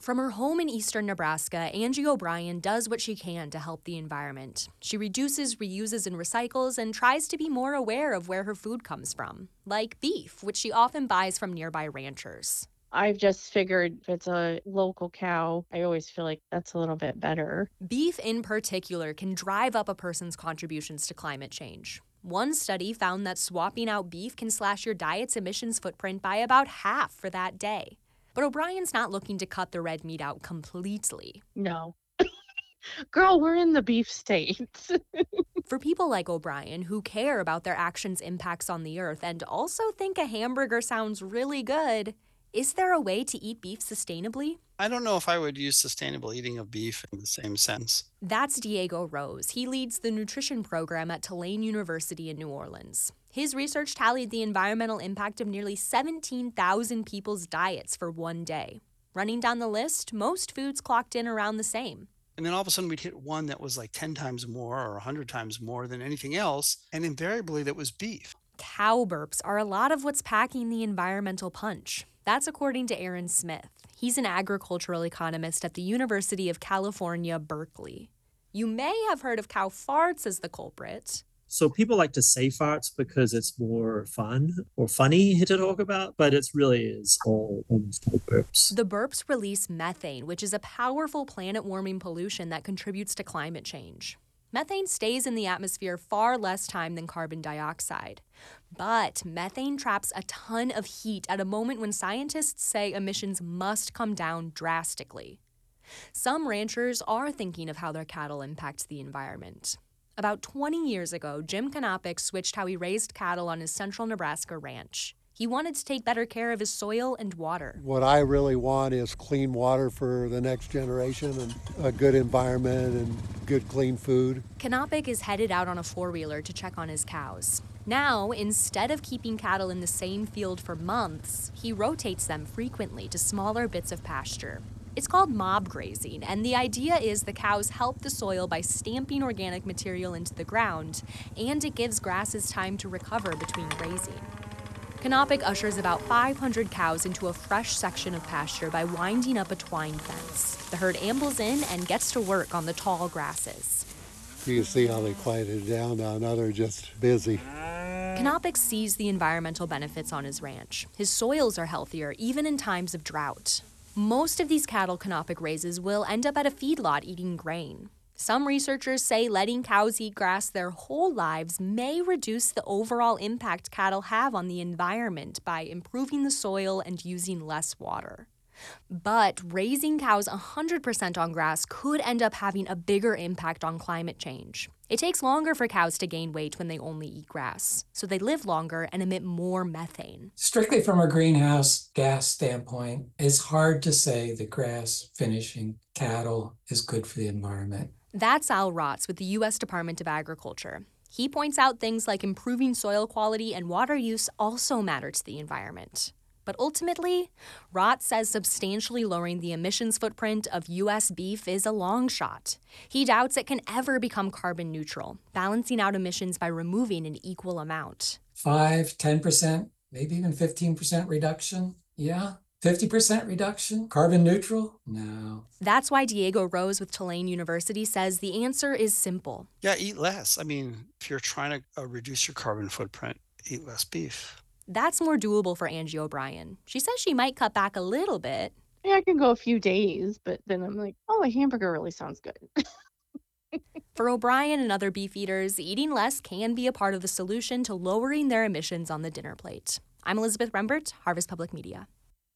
From her home in eastern Nebraska, Angie O'Brien does what she can to help the environment. She reduces, reuses, and recycles and tries to be more aware of where her food comes from, like beef, which she often buys from nearby ranchers. I've just figured if it's a local cow, I always feel like that's a little bit better. Beef in particular can drive up a person's contributions to climate change. One study found that swapping out beef can slash your diet's emissions footprint by about half for that day. But O'Brien's not looking to cut the red meat out completely. No. Girl, we're in the beef states. For people like O'Brien who care about their actions' impacts on the earth and also think a hamburger sounds really good, is there a way to eat beef sustainably? I don't know if I would use sustainable eating of beef in the same sense. That's Diego Rose. He leads the nutrition program at Tulane University in New Orleans. His research tallied the environmental impact of nearly 17,000 people's diets for one day. Running down the list, most foods clocked in around the same. And then all of a sudden we'd hit one that was like 10 times more or 100 times more than anything else. And invariably that was beef. Cow burps are a lot of what's packing the environmental punch. That's according to Aaron Smith. He's an agricultural economist at the University of California, Berkeley. You may have heard of cow farts as the culprit. So people like to say farts because it's more fun or funny to talk about, but it really is almost all burps. The burps release methane, which is a powerful planet-warming pollution that contributes to climate change. Methane stays in the atmosphere far less time than carbon dioxide. But methane traps a ton of heat at a moment when scientists say emissions must come down drastically. Some ranchers are thinking of how their cattle impact the environment. About 20 years ago, Jim Kanopik switched how he raised cattle on his central Nebraska ranch. He wanted to take better care of his soil and water. What I really want is clean water for the next generation and a good environment and good clean food. Kanopik is headed out on a four-wheeler to check on his cows. Now, instead of keeping cattle in the same field for months, he rotates them frequently to smaller bits of pasture. It's called mob grazing, and the idea is the cows help the soil by stamping organic material into the ground, and it gives grasses time to recover between grazing. Kanopik ushers about 500 cows into a fresh section of pasture by winding up a twine fence. The herd ambles in and gets to work on the tall grasses. You can see how they quieted down now. Now they're just busy. Kanopik sees the environmental benefits on his ranch. His soils are healthier, even in times of drought. Most of these cattle Kanopik raises will end up at a feedlot eating grain. Some researchers say letting cows eat grass their whole lives may reduce the overall impact cattle have on the environment by improving the soil and using less water. But raising cows 100% on grass could end up having a bigger impact on climate change. It takes longer for cows to gain weight when they only eat grass, so they live longer and emit more methane. Strictly from a greenhouse gas standpoint, it's hard to say that grass finishing cattle is good for the environment. That's Al Rotz with the U.S. Department of Agriculture. He points out things like improving soil quality and water use also matter to the environment. But ultimately, Rotz says substantially lowering the emissions footprint of U.S. beef is a long shot. He doubts it can ever become carbon neutral, balancing out emissions by removing an equal amount. 5, 10%, maybe even 15% reduction? Yeah. 50% reduction? Carbon neutral? No. That's why Diego Rose with Tulane University says the answer is simple. Yeah, eat less. I mean, if you're trying to reduce your carbon footprint, eat less beef. That's more doable for Angie O'Brien. She says she might cut back a little bit. Yeah, I can go a few days, but then I'm like, oh, a hamburger really sounds good. For O'Brien and other beef eaters, eating less can be a part of the solution to lowering their emissions on the dinner plate. I'm Elizabeth Rembert, Harvest Public Media.